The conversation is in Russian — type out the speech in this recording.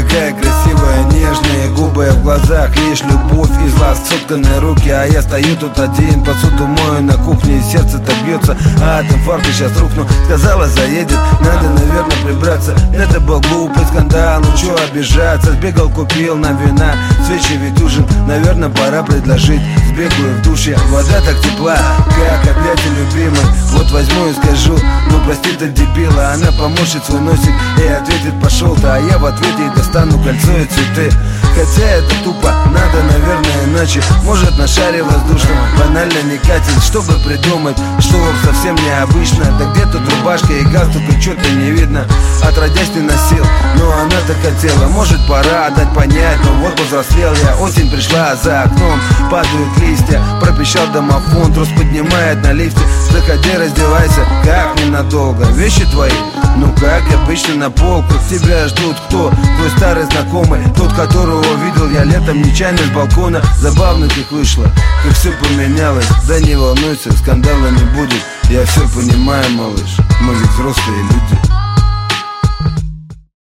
такая красивая, нежные губы, в глазах лишь любовь и злость, сотканные руки. А я стою тут один, посуду мою на кухне, и сердце так бьется, а от инфаркта сейчас рухну. Сказала, заедет, надо, наверное, прибраться. Это был глупый скандал, ну чё обижаться. Сбегал, купил на вина, свечи ведь ужин, наверное, пора предложить. Сбегаю в душе, вода так тепла, как объятия любимой. Вот возьму и скажу, ну прости ты, дебила. Она поморщит свой носик и ответит, пошел-то. А я в ответе ей достану кольцо и цветы. Хотя это тупо, надо, наверное, иначе. Может, на шаре воздушном банально не катит. Чтобы придумать, что совсем необычно. Да где тут рубашка и галстук, и чё-то не видно. Отродясь не носил, но она так хотела. Может, пора дать понять, но вот повзрослел я. Осень пришла, за окном падают листья. Пропищал домофон, трос поднимает на лифте. Заходи, раздевайся, как ненадолго. Вещи твои, ну как обычно на полках. Тебя ждут кто? Твой старый знакомый, тот, которого видел я летом нечаянно с балкона. Забавно как вышло, как все поменялось. Да не волнуйся, скандала не будет. Я все понимаю, малыш, мы ведь взрослые люди.